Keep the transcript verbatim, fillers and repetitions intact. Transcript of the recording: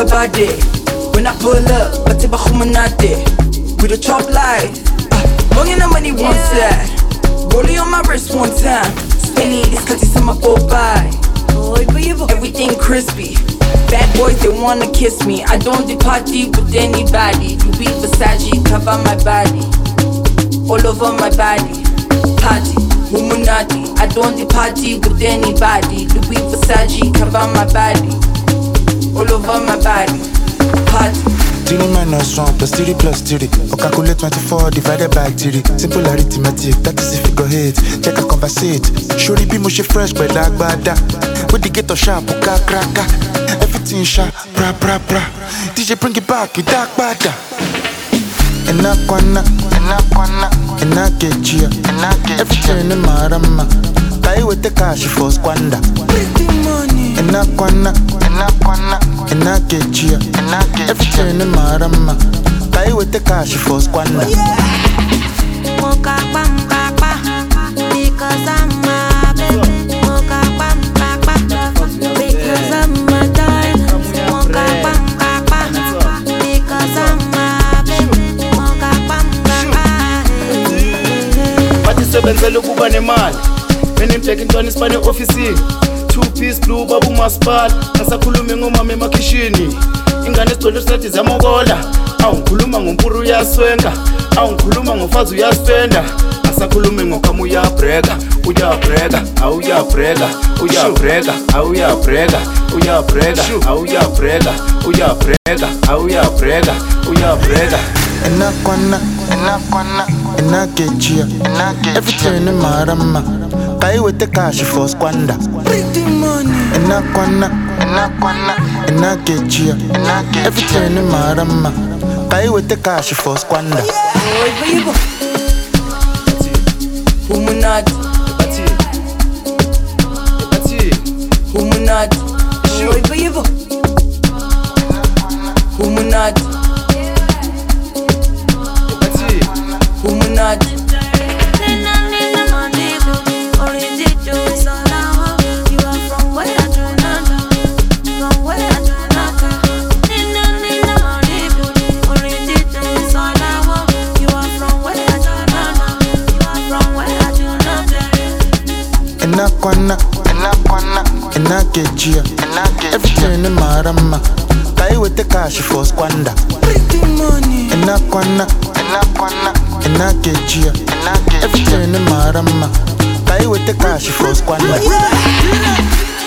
body. When I pull up, but if I'm not there, we the chop life. Money no money one side, rolling on my wrist one time. Spinning this cause it's on my go by. Everything crispy. Bad boys, they wanna kiss me. I don't do party with anybody. Louis Versace cover my body, all over my body. Party, Illuminati. I don't do party with anybody. Louis Versace cover my body, all over my body. Party. Three minus one plus three plus three. Or calculate twenty-four divided by three. Simple arithmetic, that is if you go hit. Check a conversate. Surely be mushy fresh, but like bada. With the ghetto sharp, uka kraka. Everything sharp, bra bra bra. D J bring it back, you dark bada. Enakwana, enakwana, enakechia, enakechia. Everything in marama. Kai with the cash for squander. Enakwana, enakwana, enakechia, enakechia. Everything in marama. Kai with the cash for squander. Moka bam baba, because I'm my baby. Moka bam baba, because I'm my darling. Moka bam baba, because I'm my baby. Moka bam baba. Bathi sebenzela ukuba nemali. Mina ngibheka intwana isipane office. Two piece blue babu masipala. Ngasakhuluma ngomama emakhishini. Ingane sidolo sathi zamokola. Awungikhuluma ngompuru uyaswenga. Awungikhuluma ngofazi uyaspenda. Ngasakhuluma ngokama uyabreka. Uyabreka, awuyabreka. Uyabreka, awuyabreka. Uyabreka, awuyabreka. Uyabreka, awuyabreka. Uyabreka. Enakwana, enakwana, enakechia, enakechia. Everything in marama. Kai with the cash for squander. Enakwana, enakwana, enakechia, enakechia. Everything in marama. Kai with the cash for squander. Illuminati, Illuminati, Illuminati, Illuminati. Enakwana, enakwana, enakechia, enakechia. Everything in marama. Kai with the cash for squander. Enakwana, enakwana, enakechia, enakechia. Everything in marama. Kai with the cash for squander.